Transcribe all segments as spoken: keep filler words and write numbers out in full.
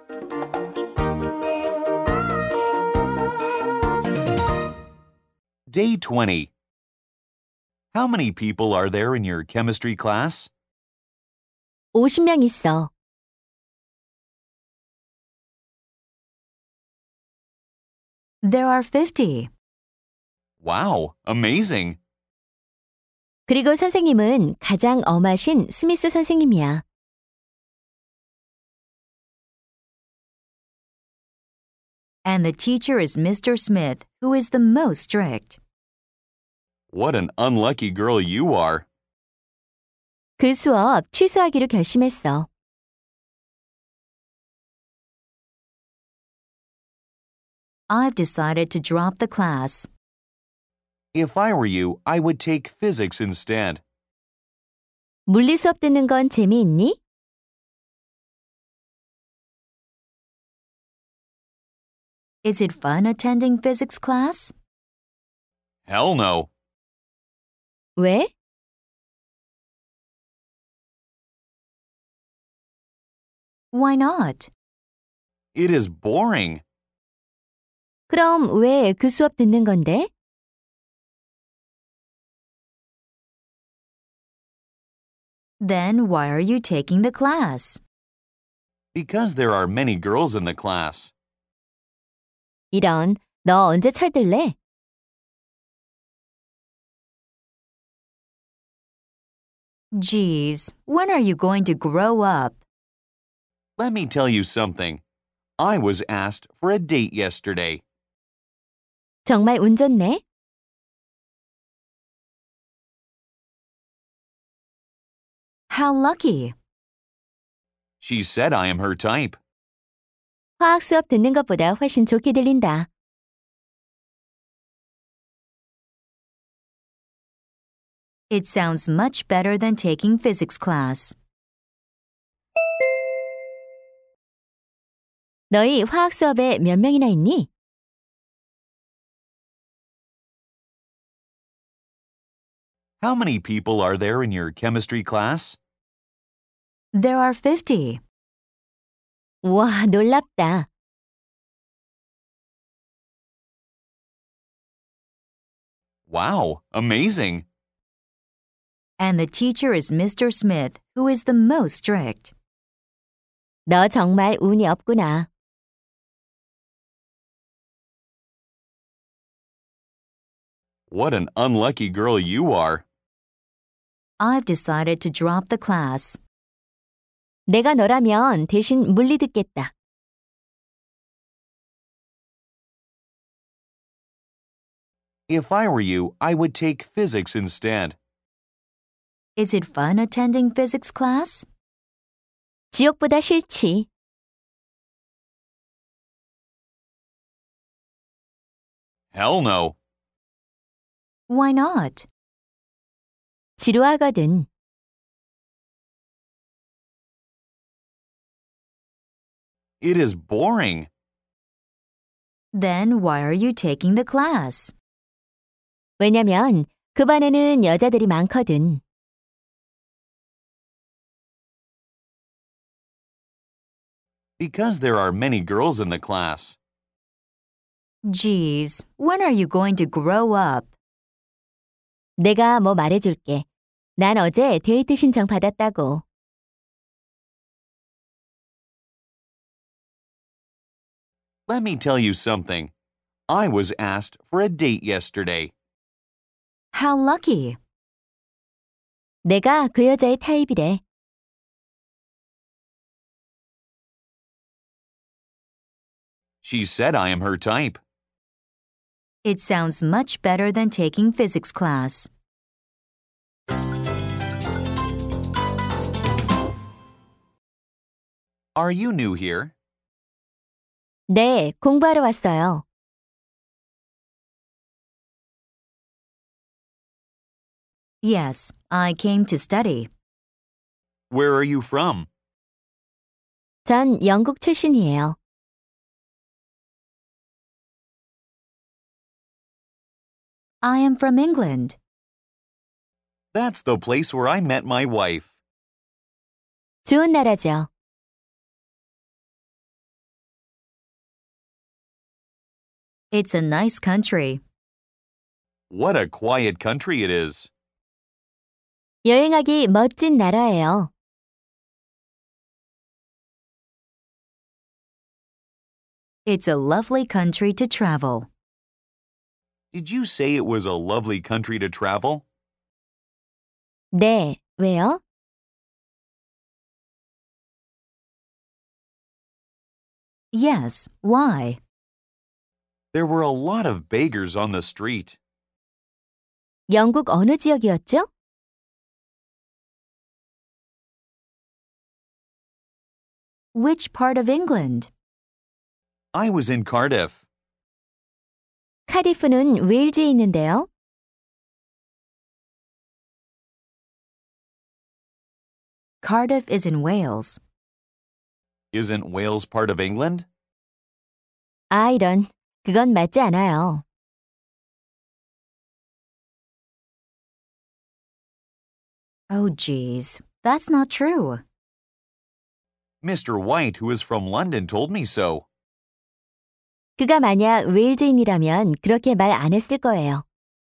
Day twenty. How many people are there in your chemistry class? 오십 명 있어. There are fifty. Wow, amazing! 그리고 선생님은 가장 엄하신 스미스 선생님이야. And the teacher is Mister Smith, who is the most strict. What an unlucky girl you are. 그 수업 취소하기로 결심했어. I've decided to drop the class. If I were you, I would take physics instead. 물리 수업 듣는 건 재미있니? Is it fun attending physics class? Hell no. 왜? Why not? It is boring. 그럼 왜 그 수업 듣는 건데? Then why are you taking the class? Because there are many girls in the class. 이런, 너 언제 철들래? Geez, when are you going to grow up? Let me tell you something. I was asked for a date yesterday. 정말 운 좋네. How lucky. She said I am her type. 화학 수업 듣는 것보다 훨씬 좋게 들린다. It sounds much better than taking physics class. 너희 화학 수업에 몇 명이나 있니? How many people are there in your chemistry class? There are fifty. 우와, 놀랍다. Wow, amazing! And the teacher is Mister Smith, who is the most strict. 너 정말 운이 없구나. What an unlucky girl you are. I've decided to drop the class. 내가 너라면 대신 물리 듣겠다. If I were you, I would take physics instead. Is it fun attending physics class? 지옥보다 싫지. Hell no. Why not? 지루하거든. It is boring. Then why are you taking the class? 왜냐면 그 반에는 여자들이 많거든. Because there are many girls in the class. Geez, when are you going to grow up? 내가 뭐 말해줄게. 난 어제 데이트 신청 받았다고. Let me tell you something. I was asked for a date yesterday. How lucky. 내가 그 여자의 타입이래. She said I am her type. It sounds much better than taking physics class. Are you new here? 네, 공부하러 왔어요. Yes, I came to study. Where are you from? 전 영국 출신이에요. I am from England. That's the place where I met my wife. 좋은 나라죠. It's a nice country. What a quiet country it is. 여행하기 멋진 나라예요. It's a lovely country to travel. Did you say it was a lovely country to travel? 네, 왜요? Yes, why? There were a lot of beggars on the street. 영국 어느 지역이었죠? Which part of England? I was in Cardiff. 카디프는 웨일즈에 있는데요. Cardiff is in Wales. Isn't Wales part of England? 아, 이런. 그건 맞지 않아요. Oh, geez. That's not true. Mister White, who is from London, told me so. 그가 만약 웨일즈인이라면 그렇게 말 안 했을 거예요.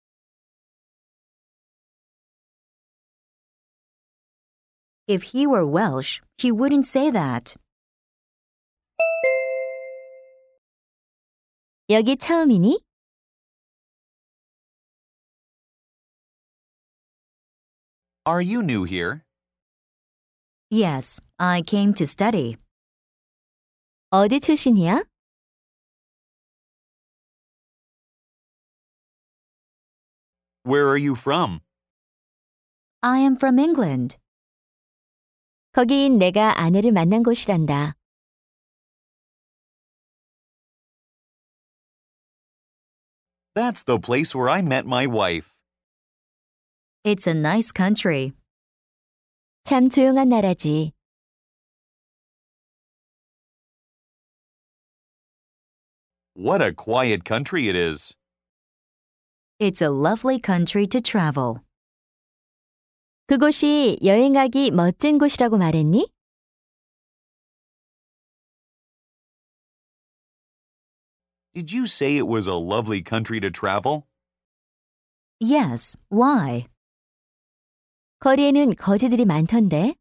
If he were Welsh, he wouldn't say that. 여기 처음이니? Are you new here? Yes, I came to study. 어디 출신이야? Where are you from? I am from England. 거긴 내가 아내를 만난 곳이란다. That's the place where I met my wife. It's a nice country. 참 조용한 나라지. What a quiet country it is. It's a lovely country to travel. 그곳이 여행하기 멋진 곳이라고 말했니? Did you say it was a lovely country to travel? Yes, why? 거리에는 거지들이 많던데.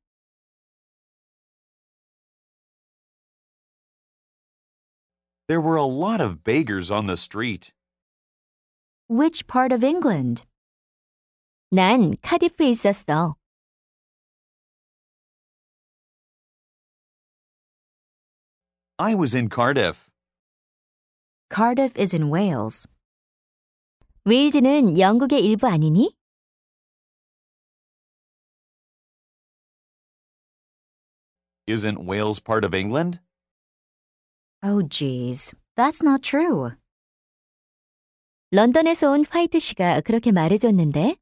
There were a lot of beggars on the street. Which part of England? 난 카디프에 있었어. I was in Cardiff. Cardiff is in Wales. 웨일즈는 영국의 일부 아니니? Isn't Wales part of England? Oh, geez. That's not true. 런던에서 온 화이트 씨가 그렇게 말해줬는데.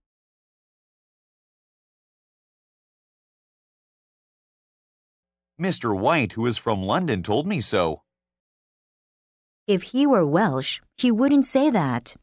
Mister White, who is from London, told me so. If he were Welsh, he wouldn't say that.